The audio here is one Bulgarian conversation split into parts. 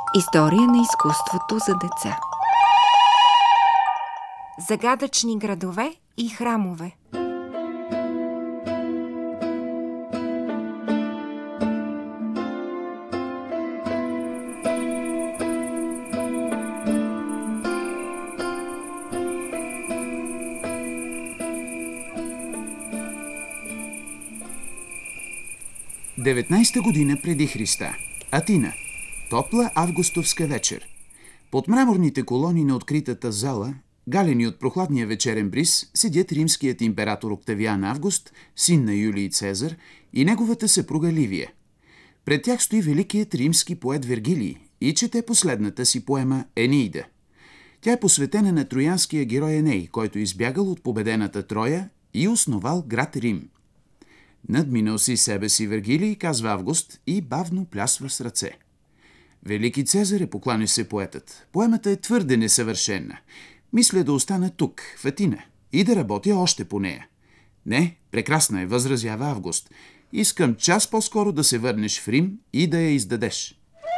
История на изкуството за деца. Загадъчни градове и храмове. Деветнайста година преди Христа. Атина. Топла августовска вечер. Под мраморните колони на откритата зала, галени от прохладния вечерен бриз, седят римският император Октавиан Август, син на Юлий Цезар, и неговата съпруга Ливия. Пред тях стои великият римски поет Вергилий и чете последната си поема Енеида. Тя е посветена на троянския герой Еней, който избягал от победената Троя и основал град Рим. Надминал си себе си Вергилий, казва Август, и бавно плясва с ръце. Велики Цезаре, покланя се поетът, поемата е твърде несъвършена. Мисля да остана тук, в Атина, и да работя още по нея. Не, прекрасна е, възразява Август. Искам час по-скоро да се върнеш в Рим и да я издадеш.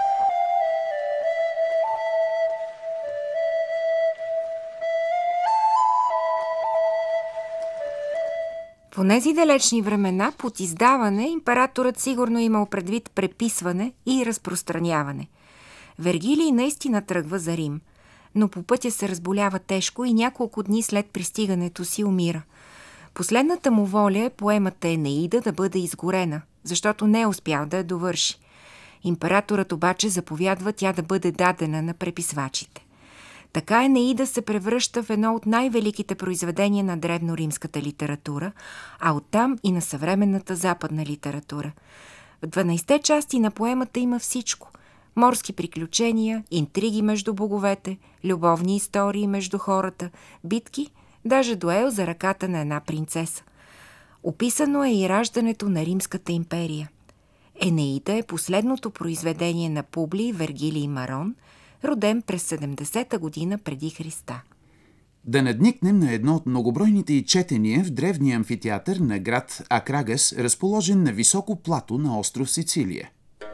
В онези далечни времена под издаване императорът сигурно имал предвид преписване и разпространяване. Вергилий наистина тръгва за Рим, но по пътя се разболява тежко и няколко дни след пристигането си умира. Последната му воля е поемата Енеида да бъде изгорена, защото не е успял да я довърши. Императорът обаче заповядва тя да бъде дадена на преписвачите. Така Енеида се превръща в едно от най-великите произведения на древноримската литература, а оттам и на съвременната западна литература. В 12-те части на поемата има всичко – морски приключения, интриги между боговете, любовни истории между хората, битки, даже дуел за ръката на една принцеса. Описано е и раждането на Римската империя. Енеида е последното произведение на Публий Вергилий Марон, роден през 70-та година преди Христа. Да надникнем на едно от многобройните и четения в древния амфитеатър на град Акрагас, разположен на високо плато на остров Сицилия.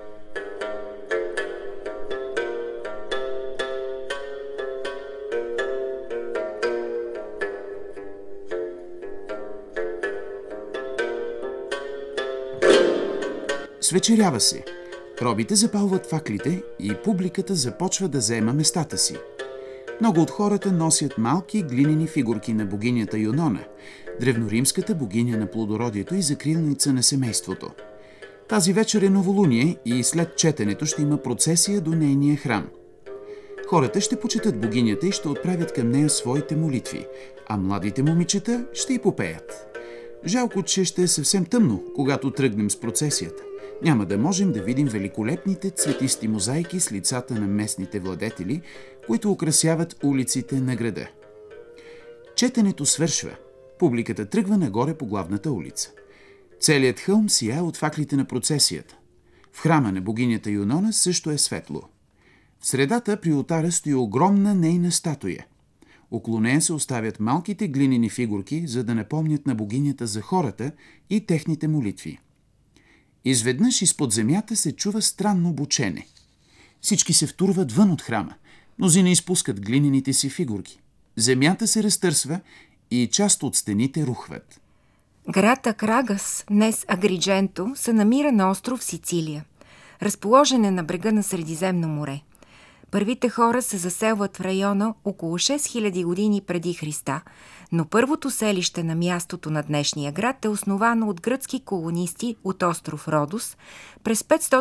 Свечерява се. Робите запалват факлите и публиката започва да заема местата си. Много от хората носят малки глинени фигурки на богинята Юнона, древноримската богиня на плодородието и закрилница на семейството. Тази вечер е новолуние и след четенето ще има процесия до нейния храм. Хората ще почитат богинята и ще отправят към нея своите молитви, а младите момичета ще й попеят. Жалко, че ще е съвсем тъмно, когато тръгнем с процесията. Няма да можем да видим великолепните цветисти мозайки с лицата на местните владетели, които украсяват улиците на града. Четенето свършва. Публиката тръгва нагоре по главната улица. Целият хълм сияе от факлите на процесията. В храма на богинята Юнона също е светло. В средата при олтара стои огромна нейна статуя. Около нея се оставят малките глинени фигурки, за да напомнят на богинята за хората и техните молитви. Изведнъж изпод земята се чува странно бучене. Всички се втурват вън от храма. Мнозина изпускат глинените си фигурки. Земята се разтърсва и част от стените рухват. Град Акрагас, днес Агридженто, се намира на остров Сицилия. Разположен е на брега на Средиземно море. Първите хора се заселват в района около 6000 години преди Христа, но първото селище на мястото на днешния град е основано от гръцки колонисти от остров Родос през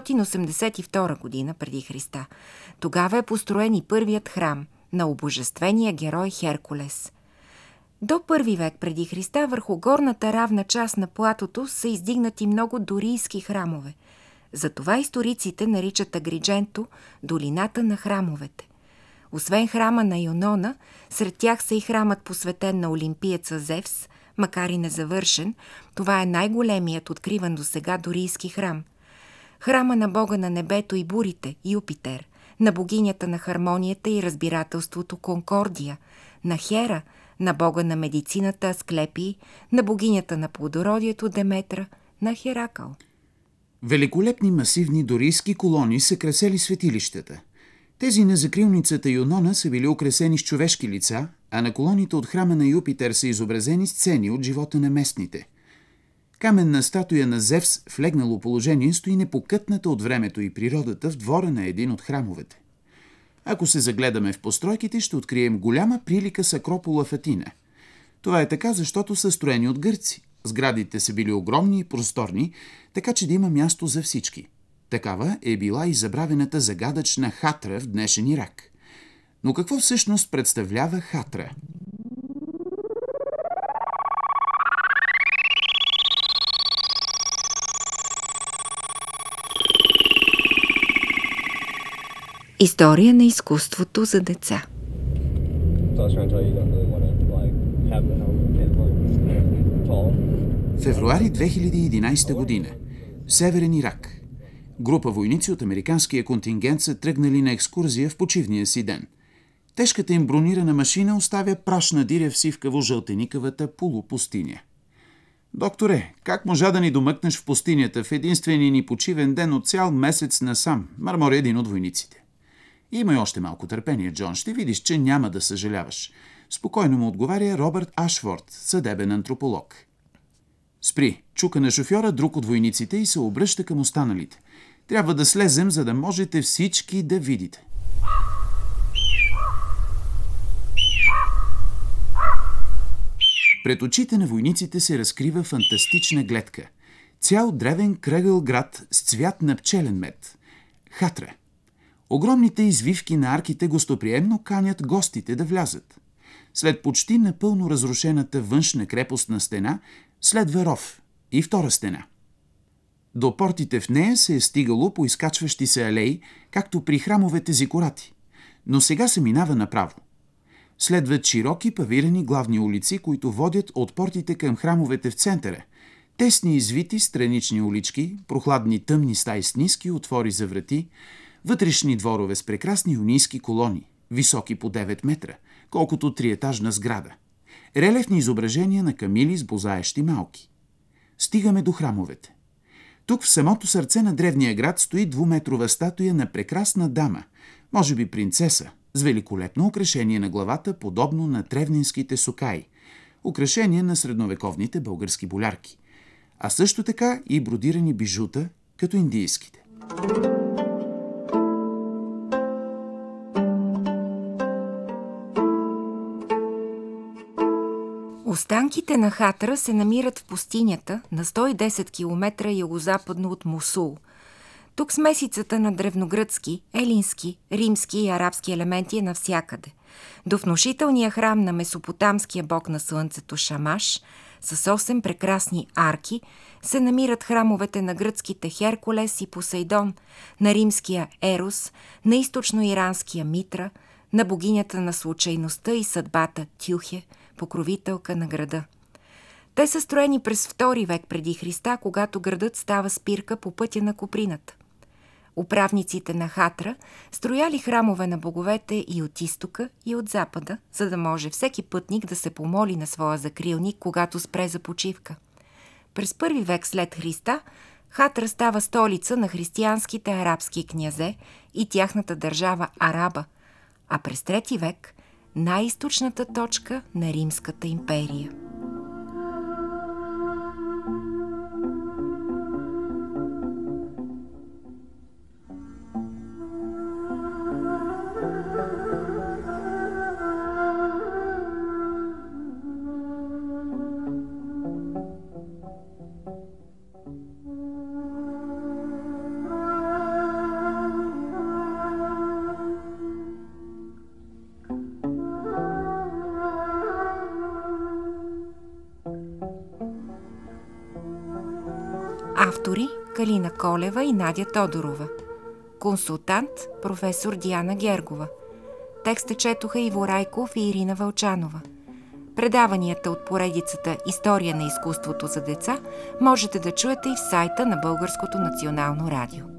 582 година преди Христа. Тогава е построен и първият храм на обожествения герой Херкулес. До 1 век преди Христа върху горната равна част на платото са издигнати много дорийски храмове. Затова историците наричат Агридженто долината на храмовете. Освен храма на Юнона, сред тях са и храмът посветен на олимпиеца Зевс, макар и незавършен, това е най-големият откриван досега дорийски храм. Храма на бога на небето и бурите, Юпитер, на богинята на хармонията и разбирателството Конкордия, на Хера, на бога на медицината Асклепий, на богинята на плодородието Деметра, на Херакъл. Великолепни масивни дорийски колони са красели светилищата. Тези на закрилницата Юнона са били украсени с човешки лица, а на колоните от храма на Юпитер са изобразени сцени от живота на местните. Каменна статуя на Зевс в легнало положение стои непокътната от времето и природата в двора на един от храмовете. Ако се загледаме в постройките, ще открием голяма прилика с Акропола в Атина. Това е така, защото са строени от гърци. Сградите са били огромни и просторни, така че да има място за всички. Такава е била и забравената загадъчна Хатра в днешен Ирак. Но какво всъщност представлява Хатра? История на изкуството за деца. Февруари 2011 година. Северен Ирак. Група войници от американския контингент са тръгнали на екскурзия в почивния си ден. Тежката им бронирана машина оставя прашна диря в сивкаво-жълтеникавата полупустиня. Докторе, как можа да ни домъкнеш в пустинята в единствения ни почивен ден от цял месец насам? Мърмори един от войниците. Имай още малко търпение, Джон, ще видиш, че няма да съжаляваш. Спокойно му отговаря Робърт Ашфорд, съдебен антрополог. Спри, чука на шофьора друг от войниците и се обръща към останалите. Трябва да слезем, за да можете всички да видите. Пред очите на войниците се разкрива фантастична гледка. Цял древен кръгъл град с цвят на пчелен мед. Хатра. Огромните извивки на арките гостоприемно канят гостите да влязат. След почти напълно разрушената външна крепостна стена следва ров и втора стена. До портите в нея се е стигало по изкачващи се алеи, както при храмовете зикурати, но сега се минава направо. Следват широки павирани главни улици, които водят от портите към храмовете в центъра, тесни извити странични улички, прохладни тъмни стаи с ниски отвори за врати, вътрешни дворове с прекрасни юнийски колони, високи по 9 метра, колкото триетажна сграда. Релефни изображения на камили с бозаещи малки. Стигаме до храмовете. Тук в самото сърце на древния град стои 2-метрова статуя на прекрасна дама, може би принцеса, с великолепно украшение на главата, подобно на тревнинските сокаи, украшение на средновековните български болярки, а също така и бродирани бижута, като индийските. Останките на Хатра се намират в пустинята на 110 км югозападно от Мусул. Тук смесицата на древногръцки, елински, римски и арабски елементи е навсякъде. До внушителния храм на месопотамския бог на слънцето Шамаш с 8 прекрасни арки се намират храмовете на гръцките Херкулес и Посейдон, на римския Ерос, на източно-иранския Митра, на богинята на случайността и съдбата Тюхе, покровителка на града. Те са строени през II век преди Христа, когато градът става спирка по пътя на Куприната. Управниците на Хатра строяли храмове на боговете и от изтока, и от запада, за да може всеки пътник да се помоли на своя закрилник, когато спре за почивка. През I век след Христа Хатра става столица на християнските арабски князе и тяхната държава Араба, а през III век най-източната точка на Римската империя. Автори Калина Колева и Надя Тодорова. Консултант професор Диана Гергова. Текста четоха Иво Райков и Ирина Вълчанова. Предаванията от поредицата История на изкуството за деца можете да чуете и в сайта на Българското национално радио.